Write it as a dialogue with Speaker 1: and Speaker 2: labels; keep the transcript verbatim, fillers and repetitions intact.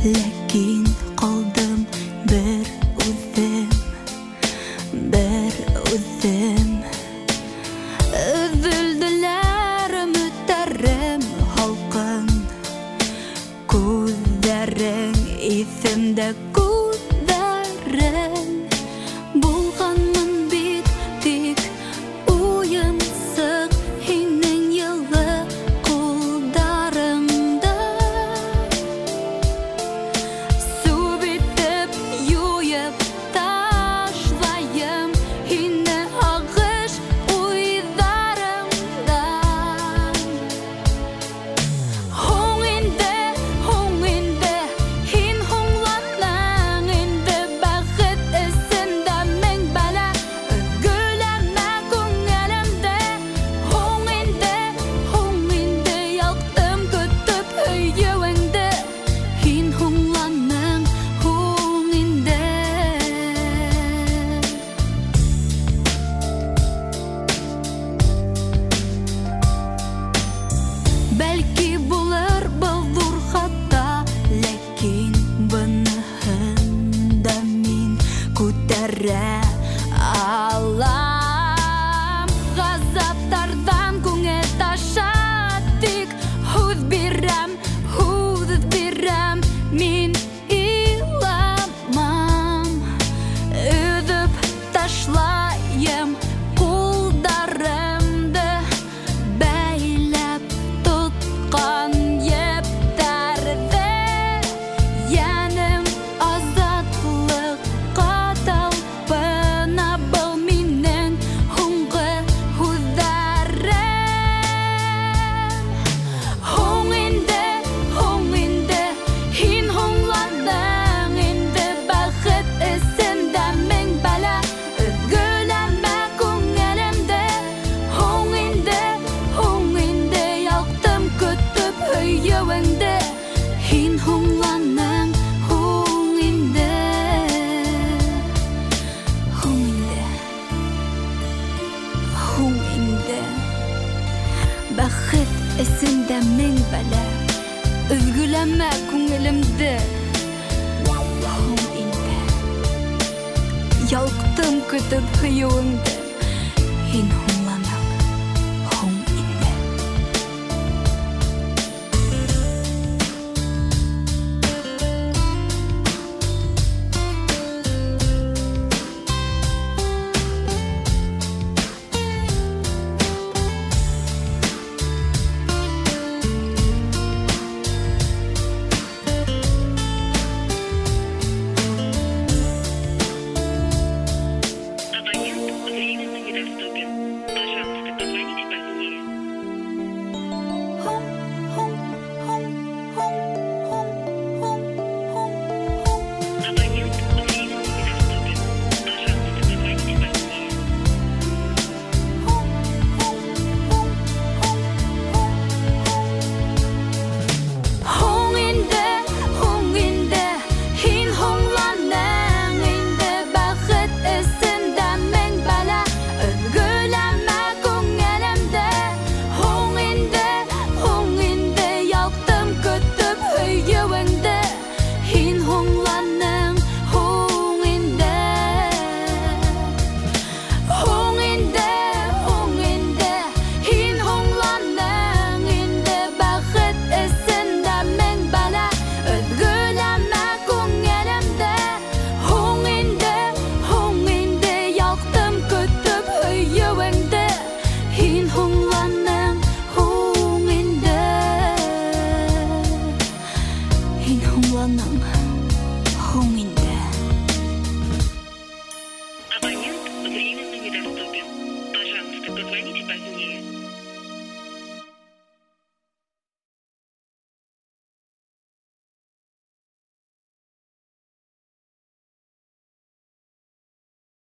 Speaker 1: ләкин қалдым бір үзем, бір үзем. Үзілділер үміттерім халқын, күздерің есімді күздерің. Болғанмын бит тек уйымсық һинең йылы қолдарыңда. Су битеп юйып ташлайым һине ағыш уйдарымдан. Һуң инде, һуң инде, һин һуңланың инде бәхет эсендә мең бәлә. Өзгөләмә күңелемдә. Һуң инде, һуң инде, яктым көтеп һөйүеңде. Һин һуңланың, һуң инде. Бәлки булыр был зур хата, ләкин быныһын да мин күтәрә алам. Газаптардан күңел таша тик һүз бирәм, һүз бирәм, мин иламам. Үзеп ташлайым кулдарымды, бәйләп тоткан ептәрде. Янем азатлыкка талпына, был минең һуңгы һүзләрем. Һуң инде, һуң инде, һин һуңланың инде бәхет эсендә мең бәлә. Өзгөләмә күңелемдә. Һуң инде, һуң инде, яктым көтеп һөйүеңде. Һин һуңланың, һуң инде. Һуң инде, һуң инде, бәхет эсендә мең бәлә. Өзгөләмә күңелемдә. Һуң инде, яктым көтеп һөйүеңде. Һин һуң